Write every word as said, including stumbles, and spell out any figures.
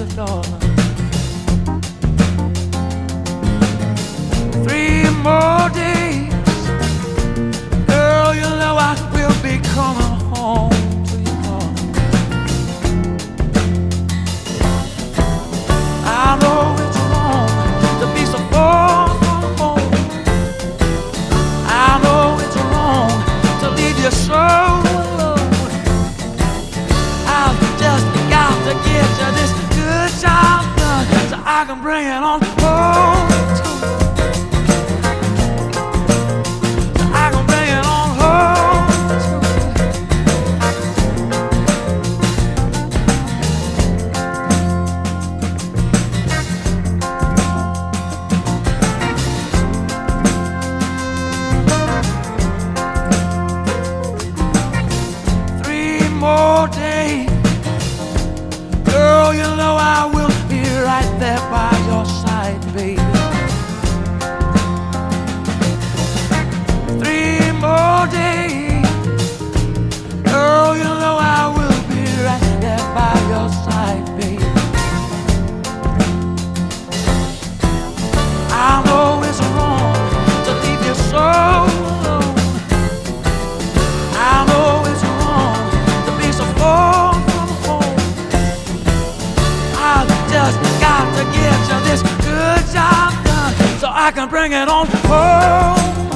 darling. Three more days, girl, you know I will be coming home to you, darling. I know it's wrong to be so far from home. I know it's wrong to leave you so alone. I've just got to get you this good job done so I can bring it on home to you. So I can bring it on home to Three more days, girl, you know I will be right there by your side, baby. Three more days, girl, you know I will be right there by your side, baby. I know it's wrong to leave you so alone. I know it's wrong to be so far from home. I've just got to get you this good job done so I can bring it on home.